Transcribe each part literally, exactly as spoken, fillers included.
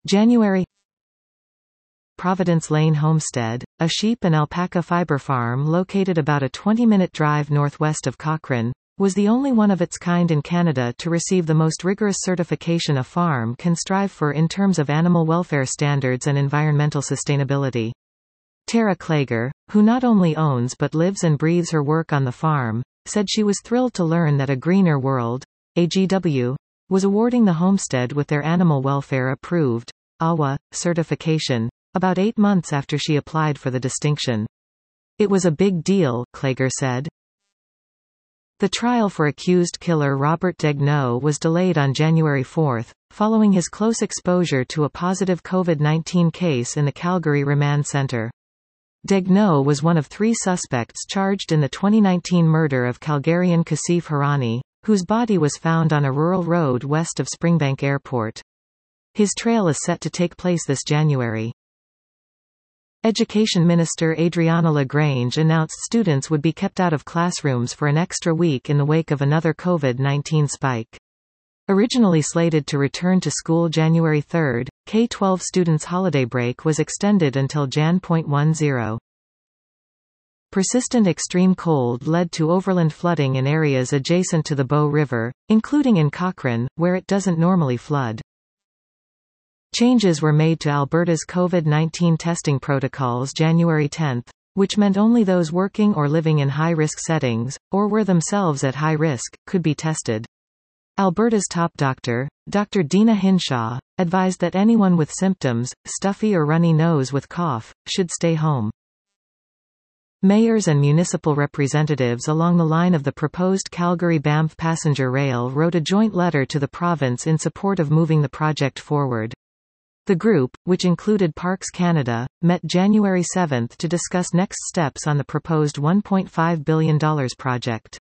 January. Providence Lane Homestead, a sheep and alpaca fiber farm located about a twenty-minute drive northwest of Cochrane, was the only one of its kind in Canada to receive the most rigorous certification a farm can strive for in terms of animal welfare standards and environmental sustainability. Tara Klager, who not only owns but lives and breathes her work on the farm, said she was thrilled to learn that A Greener World, A G W, was awarding the homestead with their animal welfare approved A W A certification, about eight months after she applied for the distinction. It was a big deal, Klager said. The trial for accused killer Robert Daigneault was delayed on January fourth, following his close exposure to a positive COVID nineteen case in the Calgary Remand Centre. Daigneault was one of three suspects charged in the twenty nineteen murder of Calgarian Kassif Harani, whose body was found on a rural road west of Springbank Airport. His trial is set to take place this January. Education Minister Adriana LaGrange announced students would be kept out of classrooms for an extra week in the wake of another COVID nineteen spike. Originally slated to return to school January third, K twelve students' holiday break was extended until January ten. Persistent extreme cold led to overland flooding in areas adjacent to the Bow River, including in Cochrane, where it doesn't normally flood. Changes were made to Alberta's COVID nineteen testing protocols January tenth, which meant only those working or living in high-risk settings, or were themselves at high risk, could be tested. Alberta's top doctor, Doctor Deena Hinshaw, advised that anyone with symptoms, stuffy or runny nose with cough, should stay home. Mayors and municipal representatives along the line of the proposed Calgary-Banff passenger rail wrote a joint letter to the province in support of moving the project forward. The group, which included Parks Canada, met January seventh to discuss next steps on the proposed one point five billion dollars project.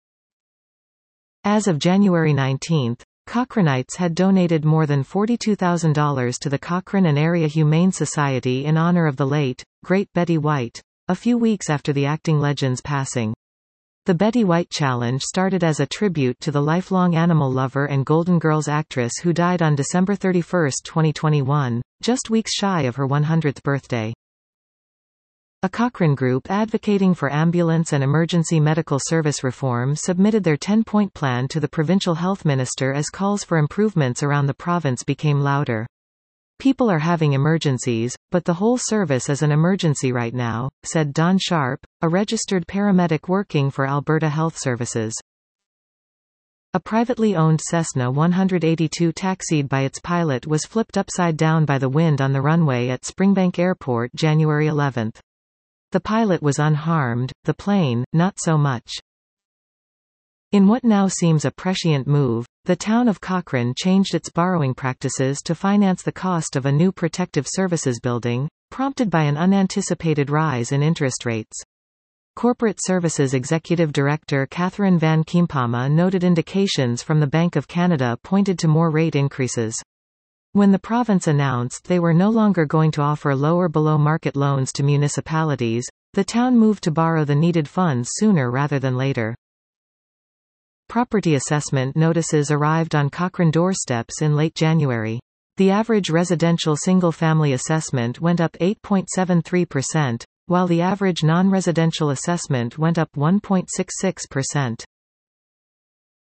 As of January nineteenth, Cochranites had donated more than forty-two thousand dollars to the Cochrane and Area Humane Society in honor of the late, great Betty White, a few weeks after the acting legend's passing. The Betty White Challenge started as a tribute to the lifelong animal lover and Golden Girls actress who died on December thirty-first, twenty twenty-one, just weeks shy of her one hundredth birthday. A Cochrane group advocating for ambulance and emergency medical service reform submitted their ten-point plan to the provincial health minister as calls for improvements around the province became louder. People are having emergencies, but the whole service is an emergency right now, said Don Sharp, a registered paramedic working for Alberta Health Services. A privately owned Cessna one eighty-two taxied by its pilot was flipped upside down by the wind on the runway at Springbank Airport January eleventh. The pilot was unharmed, the plane, not so much. In what now seems a prescient move, the town of Cochrane changed its borrowing practices to finance the cost of a new protective services building, prompted by an unanticipated rise in interest rates. Corporate Services Executive Director Catherine Van Kiempama noted indications from the Bank of Canada pointed to more rate increases. When the province announced they were no longer going to offer lower below-market loans to municipalities, the town moved to borrow the needed funds sooner rather than later. Property assessment notices arrived on Cochrane doorsteps in late January. The average residential single-family assessment went up eight point seven three percent, while the average non-residential assessment went up one point six six percent.